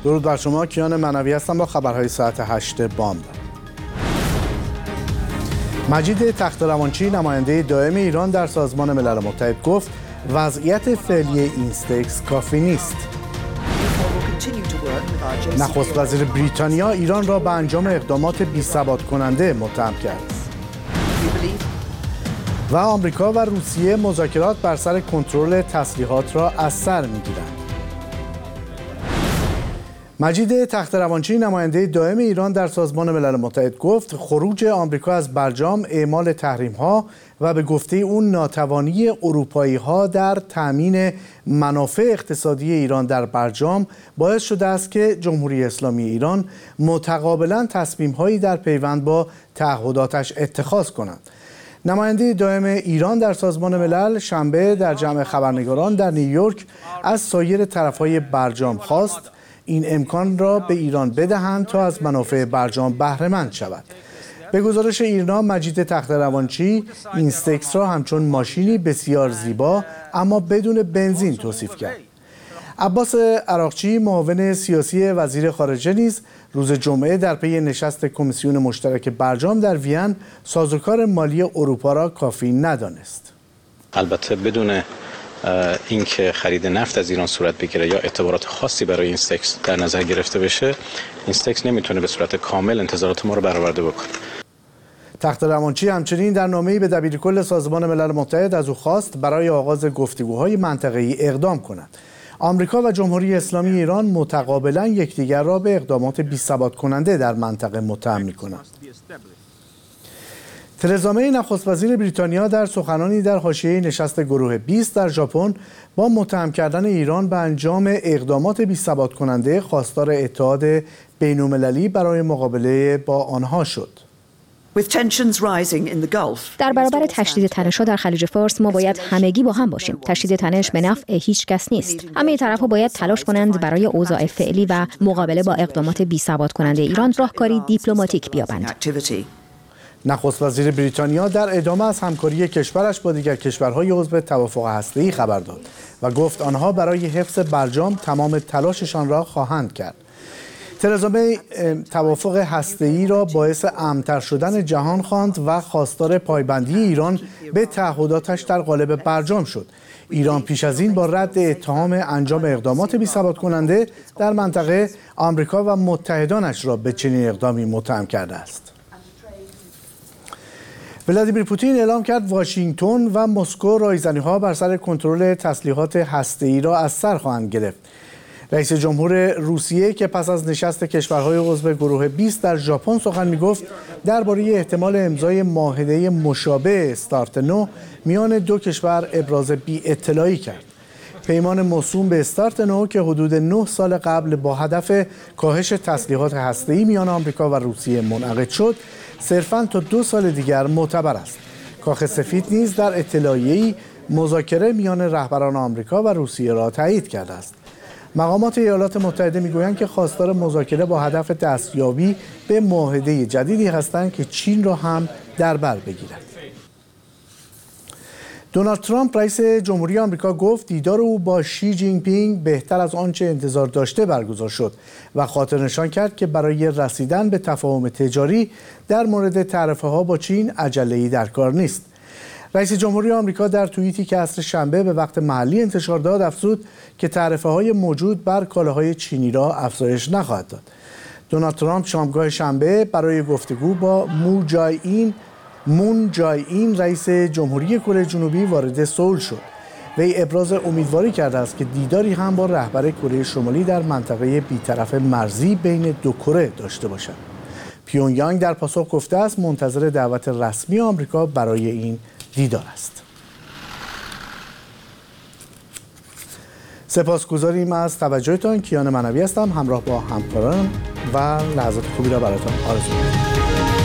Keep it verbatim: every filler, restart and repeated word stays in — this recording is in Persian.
درود بر شما، کیان منوی هستم با خبرهای ساعت هشت بامداد. مجید تخت‌روانچی نماینده دائم ایران در سازمان ملل متحد گفت وضعیت فعلی اینستکس کافی نیست. نخست وزیر بریتانیا ایران را به انجام اقدامات بی‌ثبات کننده متهم کرد. و آمریکا و روسیه مذاکرات بر سر کنترل تسلیحات را از سر می‌گیرند. مجید تخت‌روانچی نماینده دائم ایران در سازمان ملل متحد گفت خروج آمریکا از برجام اعمال تحریم‌ها و به گفته اون ناتوانی اروپایی‌ها در تأمین منافع اقتصادی ایران در برجام باعث شده است که جمهوری اسلامی ایران متقابلاً تصمیم‌هایی در پیوند با تعهداتش اتخاذ کنند. نماینده دائم ایران در سازمان ملل شنبه در جمع خبرنگاران در نیویورک از سایر طرف‌های برجام خواست این امکان را به ایران بدهند تا از منافع برجام بهره مند شود. به گزارش ایرنا مجید تخت‌روانچی اینستکس را همچون ماشینی بسیار زیبا اما بدون بنزین توصیف کرد. عباس عراقچی معاون سیاسی وزیر خارجه نیز روز جمعه در پی نشست کمیسیون مشترک برجام در وین سازوکار مالی اروپا را کافی ندانست. البته بدون اینکه خرید نفت از ایران صورت بگیره یا اعتبارات خاصی برای اینستکس در نظر گرفته بشه، اینستکس نمیتونه به صورت کامل انتظارات ما رو برآورده بکنه. تخت‌روانچی همچنین در نامه‌ای به دبیرکل سازمان ملل متحد از او خواست برای آغاز گفتگوهای منطقه‌ای اقدام کند. آمریکا و جمهوری اسلامی ایران متقابلاً یکدیگر را به اقدامات بی‌ثبات کننده در منطقه متهم می‌کنند. ترزا می نخست وزیر بریتانیا در سخنانی در حاشیه نشست گروه بیست در ژاپن با متهم کردن ایران به انجام اقدامات بی‌ثبات کننده خواستار اتحاد بین‌المللی برای مقابله با آنها شد. در برابر تشدید تنش‌ها در خلیج فارس ما باید همگی با هم باشیم. تشدید تنش به نفع هیچ کس نیست. همه طرف‌ها باید تلاش کنند برای اوضاع فعلی و مقابله با اقدامات بی‌ثبات کننده ایران راهکاری دیپلماتیک بیابند. نخست وزیر بریتانیا در ادامه از همکاری کشورش با دیگر کشورهای عضو توافق هسته‌ای خبر داد و گفت آنها برای حفظ برجام تمام تلاششان را خواهند کرد. ترزا می توافق هسته‌ای را باعث امن‌تر شدن جهان خواند و خواستار پایبندی ایران به تعهداتش در قالب برجام شد. ایران پیش از این با رد اتهام انجام اقدامات بی‌ثبات کننده در منطقه آمریکا و متحدانش را به چنین اقدامی متهم کرده است. ولادیمیر پوتین اعلام کرد واشنگتن و مسکو رایزنی‌ها بر سر کنترل تسلیحات هسته‌ای را از سر خواهند گرفت. رئیس جمهور روسیه که پس از نشست کشورهای عضو گروه بیست در ژاپن سخن می‌گفت درباره احتمال امضای معاهده مشابه استارت نو میان دو کشور ابراز بی‌اطلاعی کرد. پیمان موسوم به استارت نو که حدود نه سال قبل با هدف کاهش تسلیحات هسته‌ای میان آمریکا و روسیه منعقد شد، صرفاً تا دو سال دیگر معتبر است. کاخ سفید نیز در اطلاعیه‌ای مذاکره میان رهبران آمریکا و روسیه را تایید کرده است. مقامات ایالات متحده میگویند که خواستار مذاکره با هدف دستیابی به معاهده جدیدی هستند که چین را هم در بر بگیرد. دونالد ترامپ رئیس جمهوری آمریکا گفت دیدار او با شی جین پینگ بهتر از آنچه انتظار داشته برگزار شد و خاطر نشان کرد که برای رسیدن به تفاهم تجاری در مورد تعرفه‌ها با چین عجله‌ای در کار نیست. رئیس جمهوری آمریکا در توییتی که عصر شنبه به وقت محلی انتشار داد افزود که تعرفه‌های موجود بر کالاهای چینی را افزایش نخواهد داد. دونالد ترامپ شامگاه شنبه برای گفتگو با مو جای این مون جای این رئیس جمهوری کره جنوبی وارد سئول شد. وی ابراز امیدواری کرده است که دیداری هم با رهبر کره شمالی در منطقه بی‌طرف مرزی بین دو کره داشته باشد. پیونگ یانگ در پاسخ گفته است منتظر دعوت رسمی آمریکا برای این دیدار است. سپاسگزاریم از توجهتان. کیان منوی هستم، همراه با همکاران و لحظات خوبی را براتون آرزو می‌کنم.